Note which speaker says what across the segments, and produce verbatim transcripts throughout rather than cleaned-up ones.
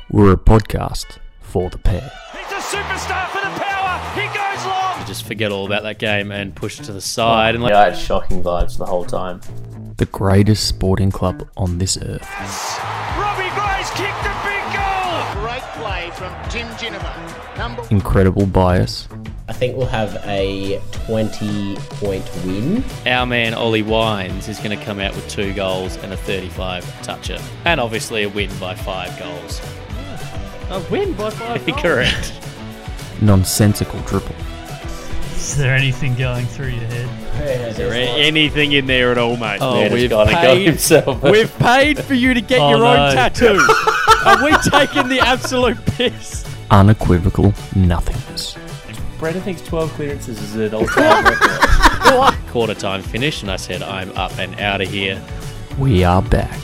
Speaker 1: We're a podcast for the pair.
Speaker 2: He's a superstar for the power. He goes long.
Speaker 3: Just forget all about that game and push it to the side. And like,
Speaker 4: Yeah, I had shocking vibes the whole time.
Speaker 1: The greatest sporting club on this earth.
Speaker 2: Robbie Gray's kicked the big goal.
Speaker 5: Great play from Tim Ginnivan. Number
Speaker 1: Incredible bias.
Speaker 6: I think we'll have a twenty-point win.
Speaker 3: our man Ollie Wines is going to come out with two goals and a thirty-five toucher. And obviously a win by five goals.
Speaker 4: A win by five goals.
Speaker 3: Correct.
Speaker 1: Nonsensical triple.
Speaker 7: Is there anything going through your head?
Speaker 3: Is there a- anything in there at all, mate?
Speaker 4: Oh,
Speaker 3: Man has
Speaker 4: we've
Speaker 3: gone and got
Speaker 4: paid-
Speaker 3: himself.
Speaker 4: We've paid for you to get
Speaker 7: Oh,
Speaker 4: your
Speaker 7: no.
Speaker 4: own tattoo. Are we taking the absolute piss?
Speaker 1: Unequivocal nothingness.
Speaker 4: Brendan thinks twelve clearances is an all-time record.
Speaker 3: Quarter time finished, and I said, I'm up and out of here.
Speaker 1: We are back.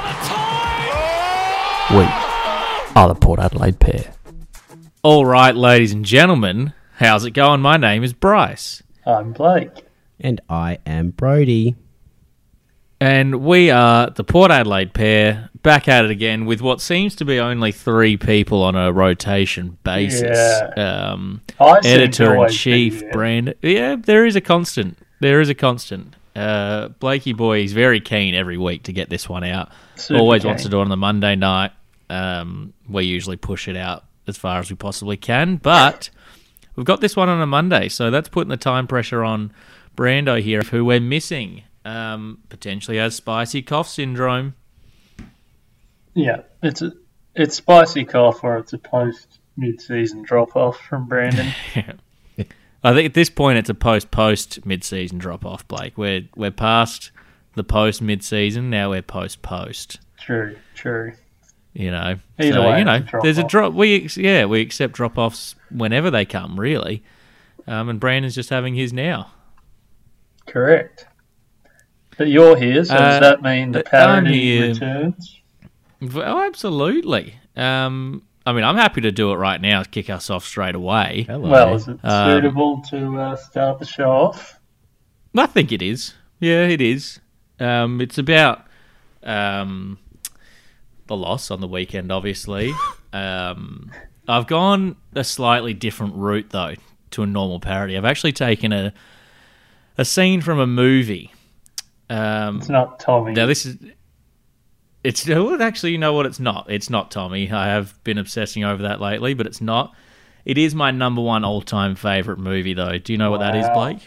Speaker 1: We are the Port Adelaide pair.
Speaker 3: All right, ladies and gentlemen, how's it going? My name is Bryce.
Speaker 8: I'm Blake.
Speaker 6: And I am Brody.
Speaker 3: And we are the Port Adelaide pair, back at it again with what seems to be only three people on a rotation basis.
Speaker 8: Yeah.
Speaker 3: Um,
Speaker 8: I seem to always
Speaker 3: Editor-in-Chief,
Speaker 8: be there.
Speaker 3: Brandon. Yeah, there is a constant. There is a constant. Uh, Blakey boy is very keen every week to get this one out.
Speaker 8: Super
Speaker 3: Always
Speaker 8: keen.
Speaker 3: wants to do it on the Monday night. Um, we usually push it out as far as we possibly can, but we've got this one on a Monday, so that's putting the time pressure on Brando here, who we're missing. Um, potentially has spicy cough syndrome.
Speaker 8: Yeah, it's a it's spicy cough or it's a post mid-season drop off from Brandon.
Speaker 3: I think at this point it's a post-post mid-season drop-off, Blake. We're we're past the post-mid-season, now we're post-post.
Speaker 8: True, true.
Speaker 3: You know,
Speaker 8: Either
Speaker 3: so
Speaker 8: way,
Speaker 3: you know,
Speaker 8: it's a drop
Speaker 3: there's a
Speaker 8: off.
Speaker 3: drop. We ex- yeah, we accept drop-offs whenever they come, really. Um, and Brandon's just having his now.
Speaker 8: Correct. But you're here, so
Speaker 3: Uh,
Speaker 8: does that mean the
Speaker 3: I'm
Speaker 8: parody
Speaker 3: here.
Speaker 8: returns?
Speaker 3: Oh, absolutely. Um, I mean, I'm happy to do it right now to kick us off straight away.
Speaker 6: Hello.
Speaker 8: Well, is it
Speaker 3: Um,
Speaker 8: suitable to uh, start the show off?
Speaker 3: I think it is. Yeah, it is. Um, it's about um, the loss on the weekend, obviously. um, I've gone a slightly different route, though, to a normal parody. I've actually taken a a scene from a movie. Um,
Speaker 8: It's not Tommy.
Speaker 3: now, this is... It's well, actually, you know what? It's not. It's not Tommy. I have been obsessing over that lately, but it's not. It is my number one all-time favourite movie, though. Do you know what that is,
Speaker 8: Wow.
Speaker 3: Blake?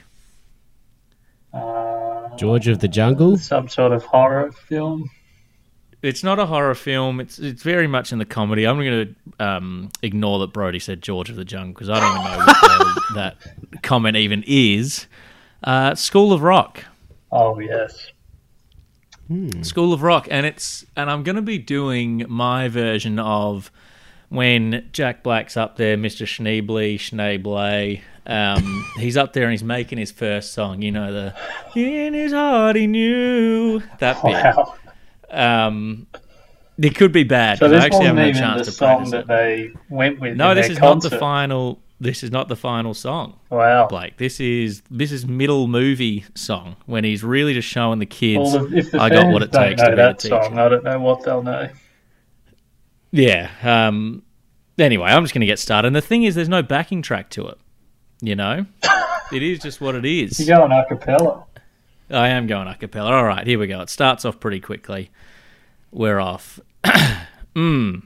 Speaker 8: uh,
Speaker 6: George of the Jungle.
Speaker 8: some sort of horror film.
Speaker 3: It's not a horror film. It's it's very much in the comedy. I'm going to um, ignore that Brody said George of the Jungle because I don't even know what the hell that comment even is. Uh, School of Rock.
Speaker 8: Oh, yes.
Speaker 3: School of Rock, and it's and I'm going to be doing my version of when Jack Black's up there, Mister Schneebly, Schneebley. Um, he's up there and he's making his first song. You know the in his heart he knew that bit.
Speaker 8: Wow.
Speaker 3: Um, it could be bad.
Speaker 8: So
Speaker 3: 'cause
Speaker 8: this
Speaker 3: I actually
Speaker 8: wasn't
Speaker 3: haven't had a
Speaker 8: even
Speaker 3: chance
Speaker 8: the
Speaker 3: to
Speaker 8: song
Speaker 3: practice
Speaker 8: that
Speaker 3: it.
Speaker 8: they went with
Speaker 3: No,
Speaker 8: in
Speaker 3: this
Speaker 8: their
Speaker 3: is
Speaker 8: concert.
Speaker 3: not the final. This is not the final song,
Speaker 8: Wow.
Speaker 3: Blake. This is this is middle movie song when he's really just showing the kids.
Speaker 8: Well, if the
Speaker 3: I
Speaker 8: fans
Speaker 3: got what it
Speaker 8: don't
Speaker 3: takes
Speaker 8: know
Speaker 3: to be a
Speaker 8: that
Speaker 3: teacher.
Speaker 8: song, I don't know what they'll know.
Speaker 3: Yeah. Um, anyway, I'm just going to get started. And the thing is, there's no backing track to it. You know, it is just what it is.
Speaker 8: You go on a cappella.
Speaker 3: I am going a cappella. All right, here we go. It starts off pretty quickly. We're off. mm.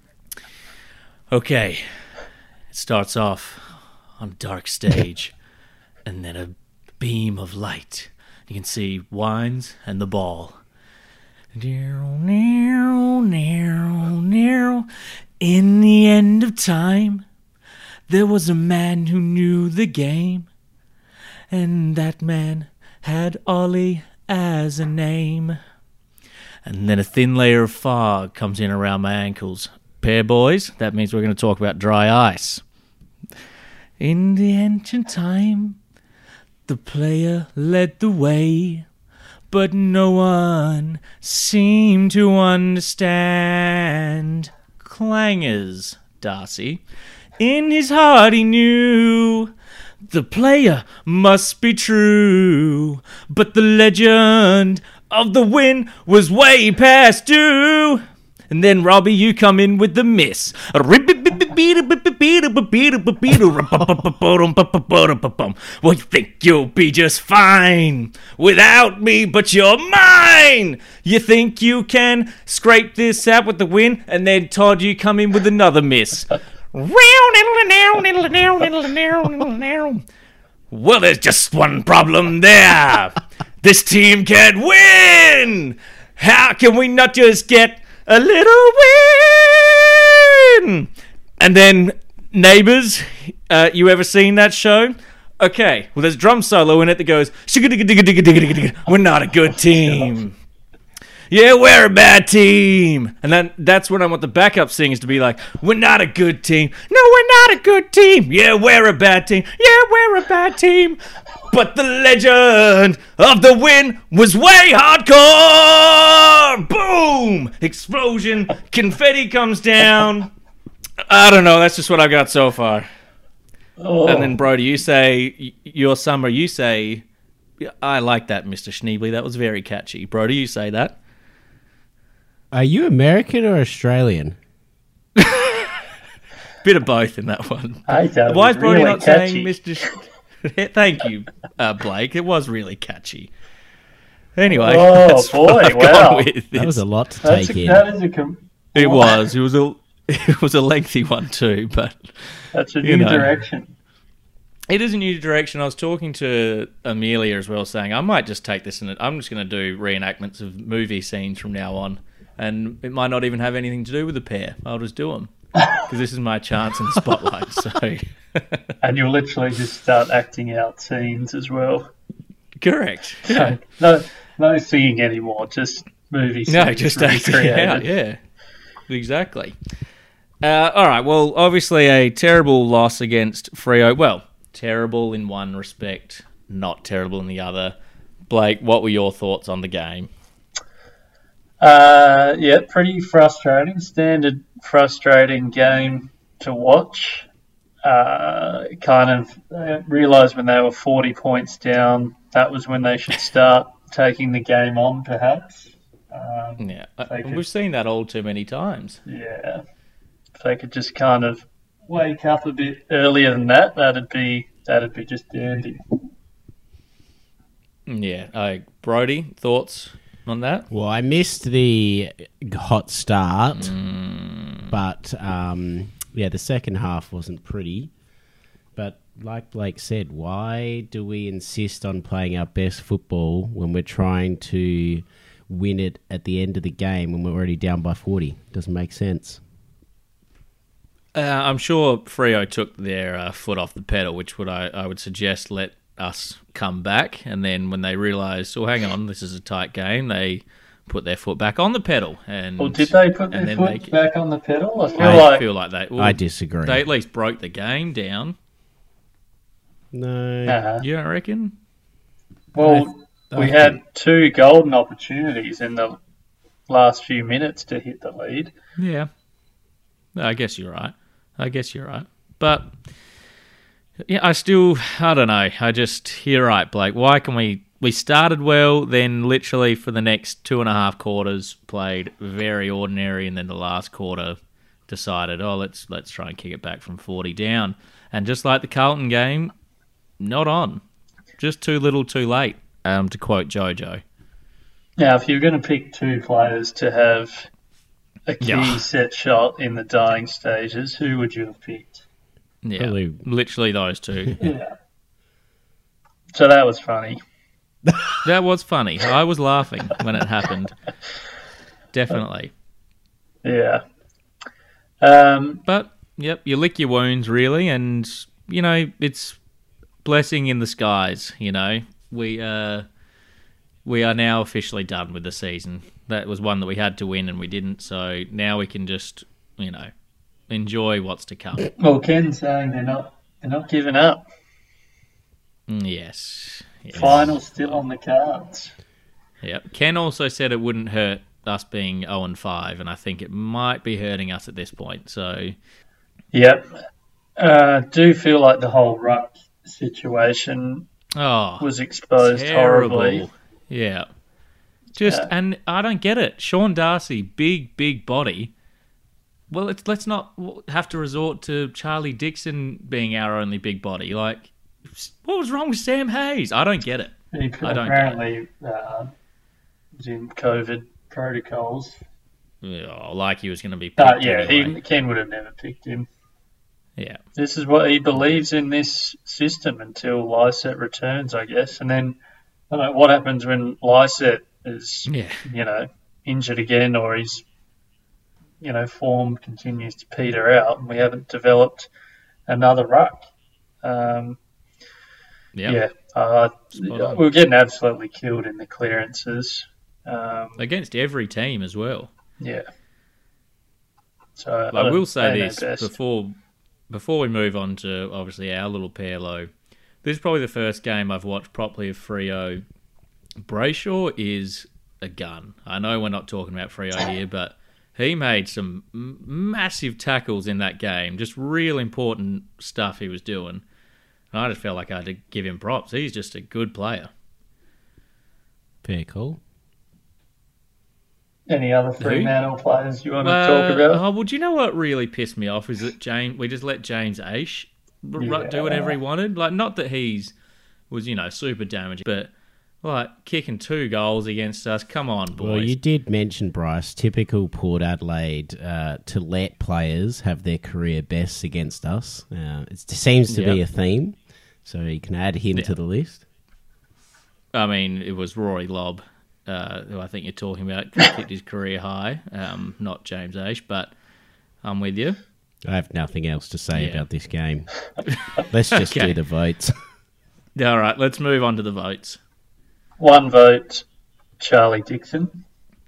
Speaker 3: Okay. It starts off on a dark stage, and then a beam of light. You can see Wines and the ball. Narrow, narrow, narrow, narrow. In the end of time, there was a man who knew the game, and that man had Ollie as a name. And then a thin layer of fog comes in around my ankles. Pair boys, that means we're going to talk about dry ice. In the ancient time, the player led the way, but no one seemed to understand. Clangers, Darcy. In his heart he knew the player must be true, but the legend of the win was way past due. And then, Robbie, you come in with the miss. Well, you think you'll be just fine without me, but you're mine. You think you can scrape this out with the win, and then, Todd, you come in with another miss. Well, there's just one problem there. This team can't win. How can we not just get a little win? And then, Neighbours, uh, you ever seen that show? Okay, well, there's a drum solo in it that goes, we're not a good team. Yeah, we're a bad team. And then that's when I want the backup singers to be like, we're not a good team. No, we're not a good team. Yeah, we're a bad team. Yeah, we're a bad team. But the legend of the win was way hardcore. Boom! Explosion. Confetti comes down. I don't know. That's just what I've got so far.
Speaker 8: Oh.
Speaker 3: And then, Brody, you say, your summer, you say, I like that, Mister Schneebly. That was very catchy. Brody, you say that.
Speaker 9: Are you American or Australian?
Speaker 3: Bit of both in that one.
Speaker 8: Hey, that
Speaker 3: Why
Speaker 8: was
Speaker 3: is Brody
Speaker 8: really
Speaker 3: not
Speaker 8: catchy.
Speaker 3: saying Mister Sh- Thank you, uh, Blake. It was really catchy. Anyway,
Speaker 8: Oh,
Speaker 3: that's
Speaker 8: boy,
Speaker 3: what I've gone
Speaker 8: wow.
Speaker 3: with.
Speaker 9: That was a lot to
Speaker 8: That's
Speaker 9: take
Speaker 8: a,
Speaker 9: in.
Speaker 8: that is a com-
Speaker 3: It was. It was a. It was a lengthy one too, but
Speaker 8: That's a
Speaker 3: you
Speaker 8: new
Speaker 3: know.
Speaker 8: direction.
Speaker 3: it is a new direction. I was talking to Amelia as well, saying I might just take this and I'm just going to do reenactments of movie scenes from now on, and it might not even have anything to do with the pair. I'll just do them because this is my chance in the spotlight. So,
Speaker 8: And you'll literally just start acting out scenes as well.
Speaker 3: correct. Yeah.
Speaker 8: No, no singing anymore, just movie scenes.
Speaker 3: No, just acting it
Speaker 8: recreated.
Speaker 3: out. Yeah, exactly. Uh, all right. Well, obviously a terrible loss against Freo. Well, terrible in one respect, not terrible in the other. Blake, what were your thoughts on the game?
Speaker 8: Uh, yeah, pretty frustrating. Standard frustrating game to watch. Uh, kind of uh, realised when they were forty points down, that was when they should start taking the game on, perhaps. Um,
Speaker 3: Yeah, uh,
Speaker 8: They could-
Speaker 3: we've seen that all too many times.
Speaker 8: yeah. If they could just kind of wake up a bit earlier than that, that'd be that'd be just dandy.
Speaker 3: Yeah. Uh, Brody, thoughts on that?
Speaker 9: Well, I missed the hot start,
Speaker 3: Mm.
Speaker 9: but um, yeah, the second half wasn't pretty. But like Blake said, why do we insist on playing our best football when we're trying to win it at the end of the game when we're already down by forty? Doesn't make sense.
Speaker 3: Uh, I'm sure Freo took their uh, foot off the pedal, which would I, I would suggest let us come back, and then when they realised, oh, hang on, this is a tight game, they put their foot back on the pedal. And
Speaker 8: Or did they put
Speaker 3: and
Speaker 8: their
Speaker 3: then
Speaker 8: foot
Speaker 3: they-
Speaker 8: back on the pedal? I feel
Speaker 3: I
Speaker 8: like
Speaker 3: feel like they. well,
Speaker 9: I disagree.
Speaker 3: They at least broke the game down.
Speaker 9: No.
Speaker 8: uh,
Speaker 3: You don't reckon?
Speaker 8: well,
Speaker 9: I
Speaker 8: we
Speaker 9: think-
Speaker 8: had two golden opportunities in the last few minutes to hit the lead.
Speaker 3: Yeah. I guess you're right. I guess you're right. But yeah, I still, I don't know. I just, you're right, Blake. Why can we, we started well, then literally for the next two and a half quarters played very ordinary, and then the last quarter decided, oh, let's let's try and kick it back from forty down. And just like the Carlton game, not on. Just too little too late, um, to quote Jojo.
Speaker 8: Now, if you're going to pick two players to have a key
Speaker 3: Yeah.
Speaker 8: set shot in the dying stages, who would you have picked?
Speaker 3: Yeah,
Speaker 9: Probably-
Speaker 3: literally those two.
Speaker 8: Yeah. So that was funny.
Speaker 3: That was funny. I was laughing when it happened. Definitely.
Speaker 8: Yeah. Um,
Speaker 3: But, yep, you lick your wounds, really, and, you know, it's blessing in the skies, you know. We, uh, we are now officially done with the season. That was one that we had to win and we didn't, so now we can just, you know, enjoy what's to come.
Speaker 8: well, Ken's saying they're not they're not giving up.
Speaker 3: Mm, Yes. yes.
Speaker 8: Final still on the cards.
Speaker 3: Yep. Ken also said it wouldn't hurt us being oh and five, and I think it might be hurting us at this point, so...
Speaker 8: Yep. Uh, do feel like the whole ruck situation
Speaker 3: Oh,
Speaker 8: was exposed
Speaker 3: terrible.
Speaker 8: horribly.
Speaker 3: Yeah. Just
Speaker 8: Yeah.
Speaker 3: and I don't get it. Sean Darcy, big, big body. Well, it's, let's not have to resort to Charlie Dixon being our only big body. Like, what was wrong with Sam Hayes? I don't get it.
Speaker 8: He
Speaker 3: I don't
Speaker 8: apparently uh, was in COVID protocols.
Speaker 3: Yeah, like he was going to be picked
Speaker 8: But yeah,
Speaker 3: anyway.
Speaker 8: he, Ken would have never picked him.
Speaker 3: Yeah.
Speaker 8: This is what he believes in this system until Lysett returns, I guess. And then, I don't know, what happens when Lysett is,
Speaker 3: Yeah.
Speaker 8: you know, injured again or his, you know, form continues to peter out and we haven't developed another ruck. Um,
Speaker 3: Yep.
Speaker 8: Yeah, uh,
Speaker 3: Spot on.
Speaker 8: we're getting absolutely killed in the clearances. Um,
Speaker 3: Against every team as well.
Speaker 8: yeah. So I,
Speaker 3: I
Speaker 8: don't-
Speaker 3: will say
Speaker 8: they know
Speaker 3: this
Speaker 8: best.
Speaker 3: before before we move on to obviously our little pair low. This is probably the first game I've watched properly of Freo. Brayshaw is a gun. I know we're not talking about Freo here, but he made some m- massive tackles in that game. Just real important stuff he was doing. And I just felt like I had to give him props. He's just a good player.
Speaker 9: Fair call.
Speaker 8: Any other
Speaker 3: Who?
Speaker 8: Fremantle players you want to
Speaker 3: Uh,
Speaker 8: talk about?
Speaker 3: Oh, well, do you know what really pissed me off is that Jane, we just let James Aish r-
Speaker 8: Yeah.
Speaker 3: do whatever he wanted. Like, not that he's was, you know, super damaging, but like kicking two goals against us. Come on, boys.
Speaker 9: Well, you did mention, Bryce, typical Port Adelaide uh, to let players have their career bests against us. Uh, it seems to be
Speaker 3: Yep.
Speaker 9: a theme, so you can add him to the list.
Speaker 3: I mean, it was Rory Lobb, uh, who I think you're talking about, kicked his career high, um, not James Aish, but I'm with you.
Speaker 9: I have nothing else to say
Speaker 3: Yeah.
Speaker 9: about this game. Let's just
Speaker 3: Okay.
Speaker 9: do the votes.
Speaker 3: All right, let's move on to the votes.
Speaker 8: One vote, Charlie Dixon.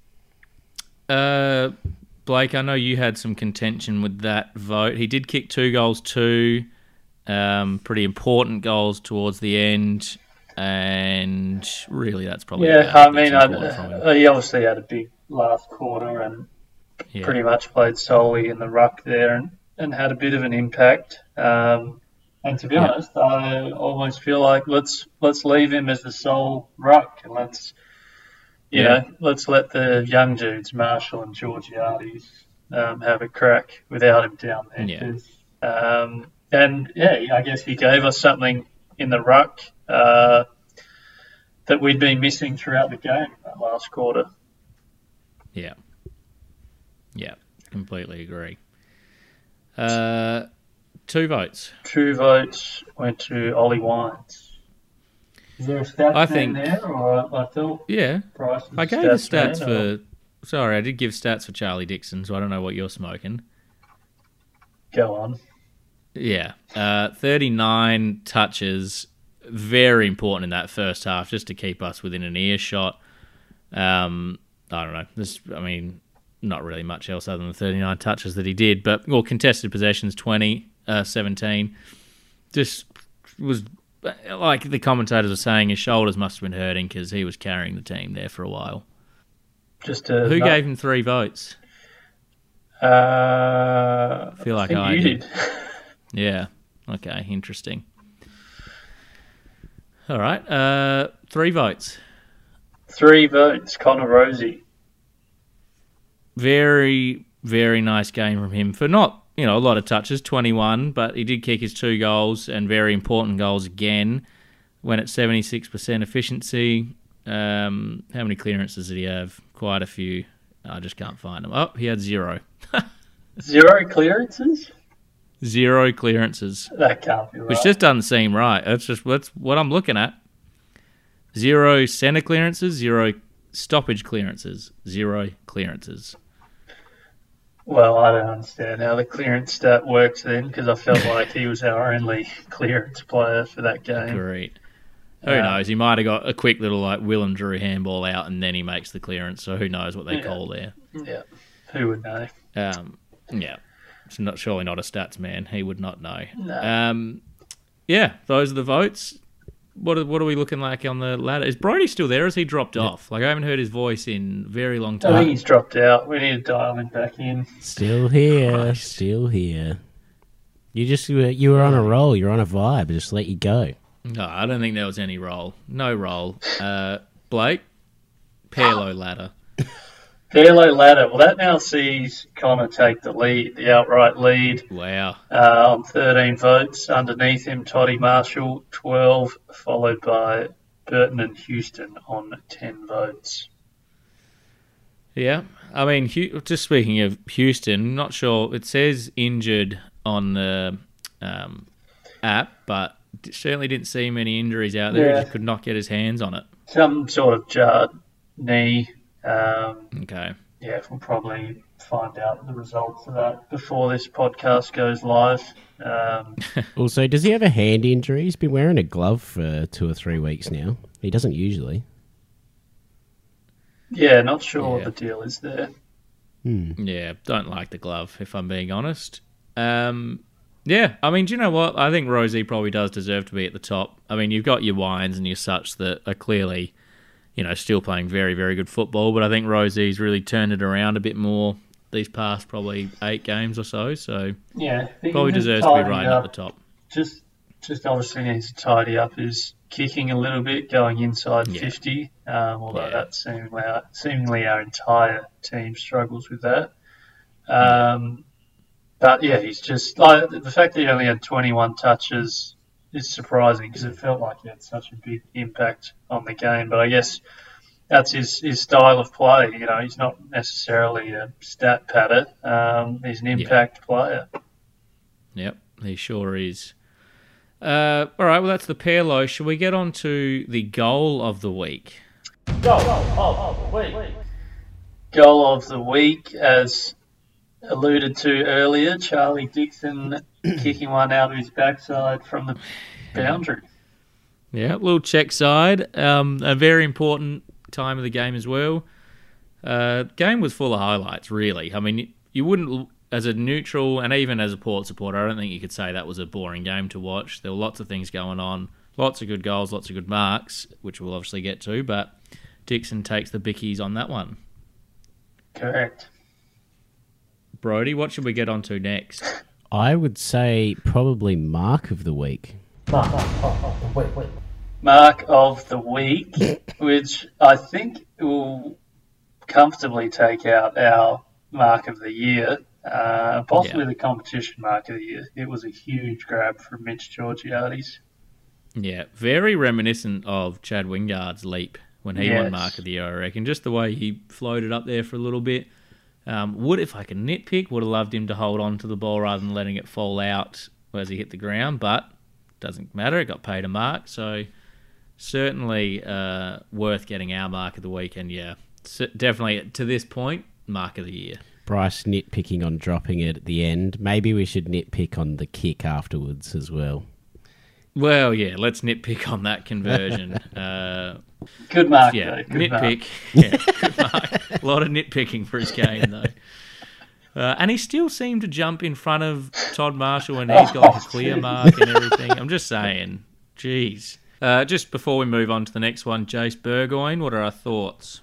Speaker 3: Uh, Blake, I know you had some contention with that vote. He did kick two goals too, um, pretty important goals towards the end, and really that's probably
Speaker 8: Yeah,
Speaker 3: about
Speaker 8: I mean,
Speaker 3: that's important from him.
Speaker 8: I, he obviously had a big last quarter and
Speaker 3: Yeah.
Speaker 8: pretty much played solely in the ruck there and, and had a bit of an impact. Um, and to be
Speaker 3: Yeah.
Speaker 8: honest, I almost feel like let's let's leave him as the sole ruck and let's you
Speaker 3: Yeah.
Speaker 8: know let's let the young dudes, Marshall and Georgiades, um, have a crack without him down there.
Speaker 3: Yeah.
Speaker 8: 'Cause, Um, and yeah, I guess he gave us something in the ruck uh, that we'd been missing throughout the game that last quarter.
Speaker 3: Yeah. Yeah, completely agree. Uh, two votes.
Speaker 8: Two votes went to Ollie Wines. Is there a stats
Speaker 3: I
Speaker 8: man
Speaker 3: think-
Speaker 8: there, or I thought
Speaker 3: Yeah.
Speaker 8: Bryce was
Speaker 3: I
Speaker 8: a
Speaker 3: gave the stats
Speaker 8: man, or-
Speaker 3: for... Sorry, I did give stats for Charlie Dixon, so I don't know what you're smoking.
Speaker 8: Go on.
Speaker 3: Yeah. Uh, thirty-nine touches. Very important in that first half, just to keep us within an earshot. Um, I don't know. This, I mean, not really much else other than the thirty-nine touches that he did. But, well, contested possessions, twenty, uh, seventeen. Just was, like the commentators were saying, his shoulders must have been hurting because he was carrying the team there for a while.
Speaker 8: Just to
Speaker 3: Who
Speaker 8: not-
Speaker 3: gave him three votes?
Speaker 8: Uh,
Speaker 3: I feel like
Speaker 8: think
Speaker 3: I
Speaker 8: you
Speaker 3: did.
Speaker 8: did.
Speaker 3: Yeah. Okay, interesting. All right. Uh, three votes.
Speaker 8: Three votes, Connor Rosie.
Speaker 3: Very, very nice game from him for not, you know, a lot of touches, twenty-one, but he did kick his two goals and very important goals again. Went at seventy-six percent efficiency. Um, how many clearances did he have? Quite a few. I just can't find them. Oh, he had zero.
Speaker 8: Zero clearances?
Speaker 3: Zero clearances.
Speaker 8: That can't be right.
Speaker 3: Which just doesn't seem right. That's just that's what I'm looking at. Zero centre clearances, zero stoppage clearances, zero clearances.
Speaker 8: Well, I don't understand how the clearance stat works then, because I felt like he was our only clearance player for that game.
Speaker 3: Great. Who
Speaker 8: Yeah.
Speaker 3: knows? He might have got a quick little like Willem Drew handball out and then he makes the clearance. So who knows what they
Speaker 8: Yeah.
Speaker 3: call there?
Speaker 8: Yeah, who would know?
Speaker 3: Um, yeah, it's not surely not a stats man. He would not know.
Speaker 8: No.
Speaker 3: Um, yeah, those are the votes. What are, what are we looking like on the ladder? Is Brody still there? Or has he dropped off? Like I haven't heard his voice in a very long
Speaker 8: I
Speaker 3: time.
Speaker 8: think he's dropped out. We need to dial him back in.
Speaker 9: Still here,
Speaker 3: Christ.
Speaker 9: still here. You just you were, you were on a roll. You're on a vibe. Just let you go.
Speaker 3: No, I don't think there was any roll. No roll. Uh, Blake, pair low ladder.
Speaker 8: Fair low ladder. Well, that now sees Connor take the lead, the outright lead.
Speaker 3: Wow.
Speaker 8: Uh, on thirteen votes. Underneath him, Toddy Marshall, twelve, followed by Burton and Houston on ten votes.
Speaker 3: Yeah. I mean, Hu- just speaking of Houston, not sure. It says injured on the um, app, but certainly didn't see many injuries out there.
Speaker 8: Yeah.
Speaker 3: He just could not get his hands on it.
Speaker 8: Some sort of jarred knee. Um,
Speaker 3: Okay.
Speaker 8: yeah, we'll probably find out the results of that before this podcast goes live. Um,
Speaker 9: Also, does he have a hand injury? He's been wearing a glove for two or three weeks now. He doesn't usually.
Speaker 8: yeah, not sure
Speaker 3: Yeah.
Speaker 8: what the deal is there.
Speaker 9: Hmm.
Speaker 3: Yeah, don't like the glove, if I'm being honest. Um, yeah, I mean, do you know what? I think Rosie probably does deserve to be at the top. I mean, you've got your Wines and your such that are clearly, you know, still playing very, very good football, but I think Rosie's really turned it around a bit more these past probably eight games or so, so
Speaker 8: Yeah, he
Speaker 3: probably
Speaker 8: just
Speaker 3: deserves to be
Speaker 8: tidied
Speaker 3: right
Speaker 8: up.
Speaker 3: at the top.
Speaker 8: Just, just obviously needs to tidy up his kicking a little bit, going inside
Speaker 3: Yeah.
Speaker 8: fifty. Um, although
Speaker 3: Yeah.
Speaker 8: that seemingly, seemingly our entire team struggles with that. Um, But yeah, he's just like the fact that he only had twenty-one touches is surprising because it felt like he had such a big impact on the game. But I guess that's his, his style of play. You know, he's not necessarily a stat patter. Um, he's an impact player.
Speaker 3: Yep, he sure is. Uh, all right, well, that's the pair low. Shall we get on to the goal of the week?
Speaker 8: Goal of the week, as alluded to earlier, Charlie Dixon kicking one out of his backside from the boundary.
Speaker 3: Yeah, little check side. Um, a very important time of the game as well. Uh, game was full of highlights, really. I mean, you wouldn't, as a neutral and even as a Port supporter, I don't think you could say that was a boring game to watch. There were lots of things going on, lots of good goals, lots of good marks, which we'll obviously get to, but Dixon takes the bickies on that one.
Speaker 8: Correct.
Speaker 3: Brody, what should we get on to next?
Speaker 9: I would say probably Mark of the Week.
Speaker 8: Mark of the week, which I think will comfortably take out our Mark of the Year, uh, possibly
Speaker 3: Yeah.
Speaker 8: the competition Mark of the Year. It was a huge grab from Mitch Georgiades.
Speaker 3: Yeah, very reminiscent of Chad Wingard's leap when he
Speaker 8: Yes.
Speaker 3: won Mark of the Year, I reckon. Just the way he floated up there for a little bit. Um, would, if I could nitpick, would have loved him to hold on to the ball rather than letting it fall out as he hit the ground, but doesn't matter. It got paid a mark, so certainly uh, worth getting our Mark of the Week. And yeah, s- definitely to this point, Mark of the Year.
Speaker 9: Bryce nitpicking on dropping it at the end. Maybe we should nitpick on the kick afterwards as well.
Speaker 3: Well, yeah, let's nitpick on that conversion. uh,
Speaker 8: Good mark,
Speaker 3: yeah,
Speaker 8: though. Good
Speaker 3: nitpick.
Speaker 8: mark.
Speaker 3: Yeah, good mark. A lot of nitpicking for his game, though. Uh, and he still seemed to jump in front of Todd Marshall and he's got like a clear
Speaker 8: geez.
Speaker 3: mark and everything. I'm just saying. Jeez. Uh, just before we move on to the next one, Jace Burgoyne, what are our thoughts?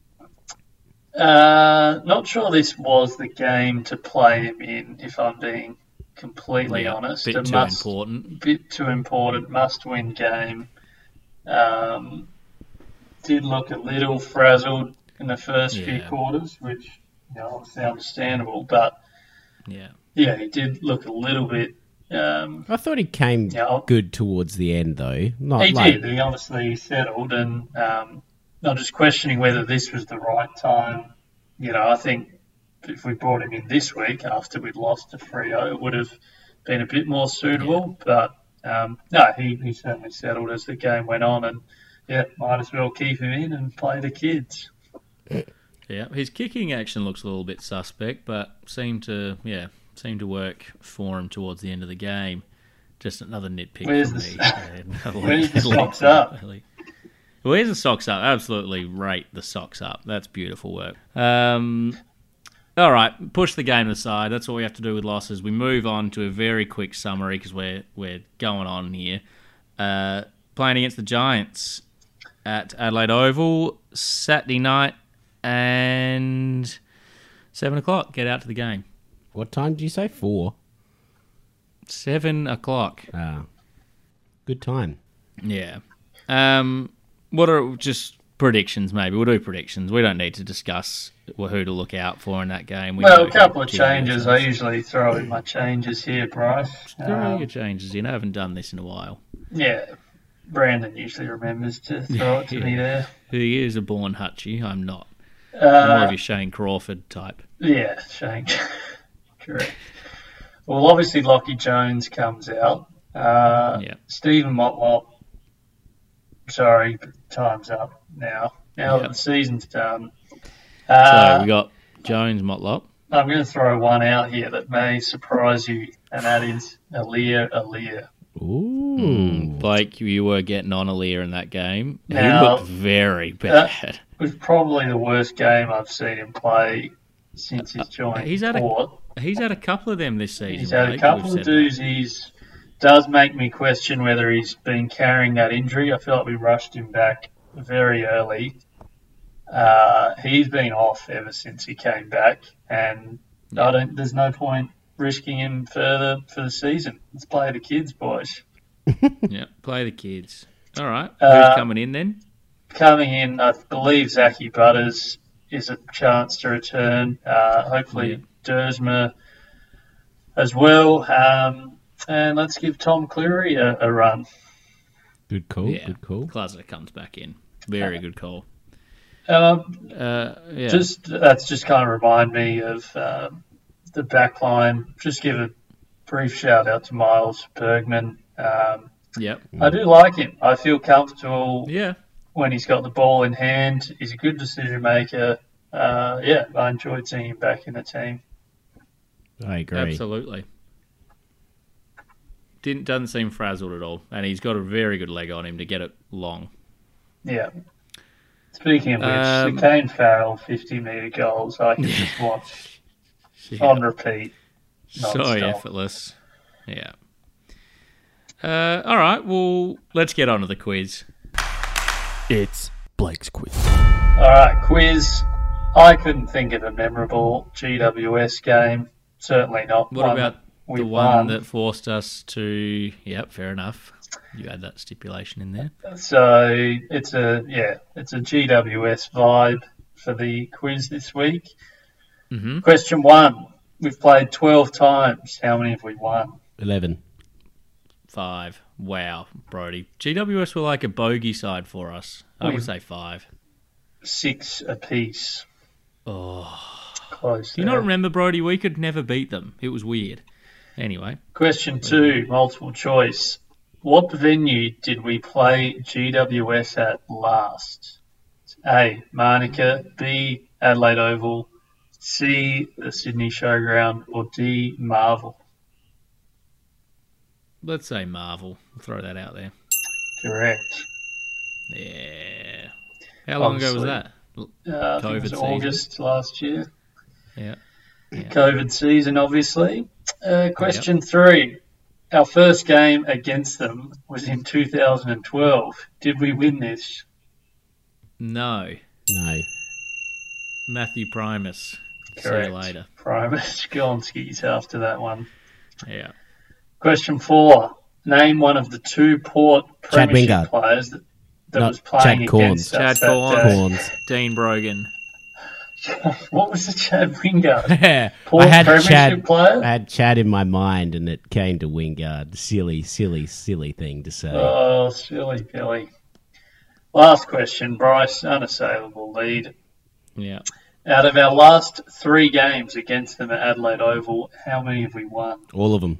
Speaker 8: Uh, not sure this was the game to play him in, if I'm being completely
Speaker 3: Yeah,
Speaker 8: honest.
Speaker 3: bit
Speaker 8: A
Speaker 3: too
Speaker 8: must-
Speaker 3: important.
Speaker 8: Bit too important, must-win game. Um, did look a little frazzled in the first few
Speaker 3: Yeah.
Speaker 8: quarters, which you know, obviously understandable, but
Speaker 3: Yeah.
Speaker 8: yeah, he did look a little bit. Um,
Speaker 9: I thought he came
Speaker 8: Yeah.
Speaker 9: good towards the end, though. Not
Speaker 8: he
Speaker 9: like,
Speaker 8: did. He obviously settled, and um, I'm just questioning whether this was the right time. You know, I think if we brought him in this week after we'd lost to Freo, it would have been a bit more suitable. But um, no, he, he certainly settled as the game went on, and yeah, might as well keep him in and play the kids.
Speaker 3: Yeah, his kicking action looks a little bit suspect, but seemed to, yeah, seemed to work for him towards the end of the game. Just another nitpick
Speaker 8: Where's
Speaker 3: for
Speaker 8: the-
Speaker 3: me. Yeah, no,
Speaker 8: where's the
Speaker 3: leave
Speaker 8: socks
Speaker 3: it
Speaker 8: up?
Speaker 3: early. Where's the socks up? Absolutely rate the socks up. That's beautiful work. Um, all right, push the game aside. That's what we have to do with losses. We move on to a very quick summary because we're we're going on here. Uh, playing against the Giants at Adelaide Oval Saturday night and seven o'clock. Get out to the game.
Speaker 9: what time did you say? Four?
Speaker 3: Seven o'clock.
Speaker 9: Ah, good time.
Speaker 3: Yeah. Um, what are just predictions, maybe. We'll do predictions. We don't need to discuss who to look out for in that game. We
Speaker 8: Well,
Speaker 3: know
Speaker 8: a couple
Speaker 3: who
Speaker 8: of
Speaker 3: G W S
Speaker 8: changes.
Speaker 3: is.
Speaker 8: I usually throw in my changes here, Bryce.
Speaker 3: Throw
Speaker 8: Um,
Speaker 3: your changes in. I haven't done this in a while.
Speaker 8: yeah, Brandon usually remembers to throw it to me there.
Speaker 3: He is a born Hutchie. I'm not. I'm more
Speaker 8: Uh,
Speaker 3: of your Shane Crawford type.
Speaker 8: yeah, Shane. Correct. Well, obviously, Lockie Jones comes out. Uh,
Speaker 3: Yeah.
Speaker 8: Stephen Motlop. Sorry, but time's up now. Now
Speaker 3: Yep.
Speaker 8: that the season's done. Uh,
Speaker 3: So we got Jones, Motlop.
Speaker 8: I'm going to throw one out here that may surprise you, and that is Aaliyah Aaliyah.
Speaker 9: Ooh.
Speaker 3: Blake, you were getting on Aaliyah in that game. He
Speaker 8: Now-
Speaker 3: looked very
Speaker 8: That
Speaker 3: bad.
Speaker 8: was probably the worst game I've seen him play since he's joined
Speaker 3: He's had a-
Speaker 8: Port.
Speaker 3: He's had a couple of them this season.
Speaker 8: He's had a
Speaker 3: Blake,
Speaker 8: couple
Speaker 3: we've
Speaker 8: of
Speaker 3: said that.
Speaker 8: doozies. Does make me question whether he's been carrying that injury. I feel like we rushed him back very early. Uh, he's been off ever since he came back, and I don't. There's no point risking him further for the season. Let's play the kids, boys.
Speaker 3: Yeah, play the kids. All right.
Speaker 8: Uh,
Speaker 3: Who's coming in then?
Speaker 8: Coming in, I believe Zachy Butters is a chance to return. Uh, hopefully,
Speaker 3: Yeah.
Speaker 8: Dersma as well. Um, and let's give Tom Cleary a, a run.
Speaker 9: Good call.
Speaker 3: Yeah.
Speaker 9: Good call.
Speaker 3: Glasner comes back in. Very good call.
Speaker 8: Um,
Speaker 3: Uh, yeah.
Speaker 8: Just that's just kind of remind me of um, the back line. Just give a brief shout out to Miles Bergman. Um,
Speaker 3: Yep.
Speaker 8: I do like him. I feel comfortable
Speaker 3: Yeah.
Speaker 8: when he's got the ball in hand. He's a good decision maker. Uh, yeah, I enjoyed seeing him back in the team.
Speaker 9: I agree.
Speaker 3: Absolutely. Didn't doesn't seem frazzled at all, and he's got a very good leg on him to get it long.
Speaker 8: Yeah. Speaking of which,
Speaker 3: Um,
Speaker 8: the Kane Farrell fifty metre goals, I can just watch
Speaker 3: Yeah.
Speaker 8: on repeat.
Speaker 3: So
Speaker 8: non-stop.
Speaker 3: effortless. Yeah. Uh, all right. Well, let's get on to the quiz.
Speaker 1: It's Blake's quiz.
Speaker 8: All right, quiz. I couldn't think of a memorable G W S game. Certainly not
Speaker 3: What
Speaker 8: one
Speaker 3: about
Speaker 8: that we
Speaker 3: the one
Speaker 8: won.
Speaker 3: that forced us to? Yep, fair enough. You had that stipulation in there.
Speaker 8: So it's a yeah, it's a G W S vibe for the quiz this week.
Speaker 3: Mm-hmm.
Speaker 8: Question one: we've played twelve times. How many have we won?
Speaker 9: Eleven.
Speaker 3: Five. Wow, Brody. G W S were like a bogey side for us. I would
Speaker 8: We've-
Speaker 3: say five.
Speaker 8: Six apiece.
Speaker 3: Oh.
Speaker 8: Close.
Speaker 3: Do you
Speaker 8: there.
Speaker 3: not remember, Brody? We could never beat them. It was weird. Anyway.
Speaker 8: Question two, multiple choice. What venue did we play G W S at last? A. Manuka. B. Adelaide Oval. C. The Sydney Showground. Or D. Marvel.
Speaker 3: Let's say Marvel. Throw that out there.
Speaker 8: Correct.
Speaker 3: Yeah. How long ago was that?
Speaker 8: Obviously. Uh, I think it
Speaker 3: COVID
Speaker 8: was
Speaker 3: season.
Speaker 8: August last year.
Speaker 3: Yeah. Yeah.
Speaker 8: COVID season, obviously. Uh, question three. Our first game against them was in two thousand twelve. Did we win this?
Speaker 3: No.
Speaker 9: No.
Speaker 3: Matthew Primus.
Speaker 8: Correct.
Speaker 3: See you later.
Speaker 8: Primus Gonskis after that one.
Speaker 3: Yeah.
Speaker 8: Question four. Name one of the two Port
Speaker 9: Chad
Speaker 8: Premiership
Speaker 9: Wingard.
Speaker 8: players that, that
Speaker 9: Not
Speaker 8: was playing
Speaker 9: Chad Corns.
Speaker 8: against
Speaker 3: Chad
Speaker 8: us that
Speaker 3: Corns.
Speaker 8: day.
Speaker 9: Corns.
Speaker 3: Dean Brogan.
Speaker 8: What was the Chad Wingard?
Speaker 9: Yeah,
Speaker 8: Port
Speaker 9: I had
Speaker 8: Premiership
Speaker 9: Chad.
Speaker 8: player?
Speaker 9: I had Chad in my mind, and it came to Wingard. Silly, silly, silly thing to say.
Speaker 8: Oh, silly Billy. Last question, Bryce. Unassailable lead.
Speaker 3: Yeah.
Speaker 8: Out of our last three games against them at Adelaide Oval, how many have we won?
Speaker 9: All of them.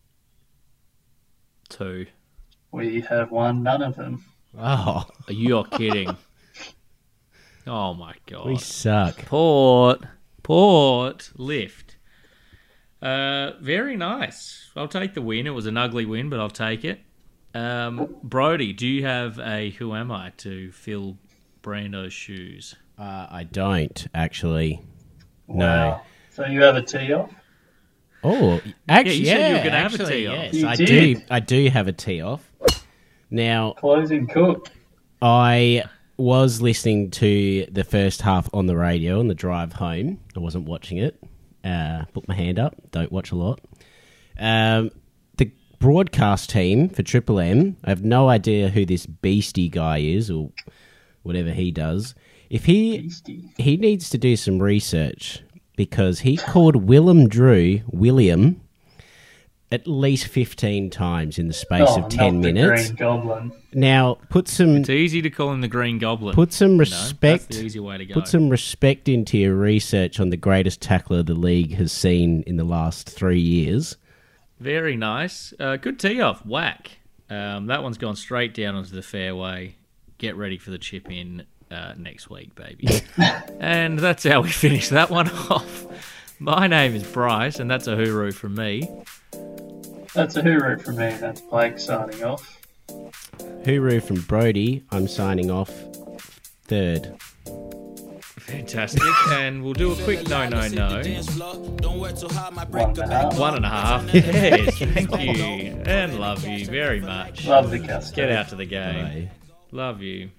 Speaker 3: Two.
Speaker 8: We have won none of them.
Speaker 9: Oh,
Speaker 3: You're kidding. Oh my god.
Speaker 9: we suck.
Speaker 3: Port. Port. Lift. Uh, very nice. I'll take the win. It was an ugly win, but I'll take it. Um, Brody, do you have a who am I to fill Brando's shoes?
Speaker 9: Uh, I don't actually.
Speaker 8: Wow. So you have a tee off?
Speaker 9: Oh, actually,
Speaker 3: you
Speaker 9: yeah,
Speaker 3: said you were gonna have a
Speaker 9: actually,
Speaker 3: tee off.
Speaker 9: yes,
Speaker 8: You
Speaker 9: I
Speaker 8: did.
Speaker 9: do. I do have a tee off. Now,
Speaker 8: Closing cook.
Speaker 9: I was listening to the first half on the radio on the drive home. I wasn't watching it. Uh, put my hand up. Don't watch a lot. Um, the broadcast team for Triple M, I have no idea who this beastie guy is or whatever he does. If he he needs to do some research because he called Willem Drew William at least fifteen times in the space
Speaker 8: Oh,
Speaker 9: of ten
Speaker 8: not the
Speaker 9: minutes.
Speaker 8: Green Goblin.
Speaker 9: Now put some
Speaker 3: It's easy to call him the Green Goblin.
Speaker 9: put some
Speaker 3: you know?
Speaker 9: respect.
Speaker 3: That's the easy way to go.
Speaker 9: Put some respect into your research on the greatest tackler the league has seen in the last three years.
Speaker 3: Very nice. Uh, good tee off. Whack. Um, that one's gone straight down onto the fairway. Get ready for the chip in uh, next week, baby. And that's how we finish that one off. My name is Bryce, and that's a hooroo from me.
Speaker 8: That's a hooroo from me. That's Blake signing off.
Speaker 9: Hooroo from Brody. I'm signing off third.
Speaker 3: Fantastic. And we'll do a quick no, no, no.
Speaker 8: One and a half.
Speaker 3: One and a half. Yes, thank you. And love you very much.
Speaker 8: Love the cast.
Speaker 3: Get out to the game.
Speaker 9: Bye.
Speaker 3: Love you.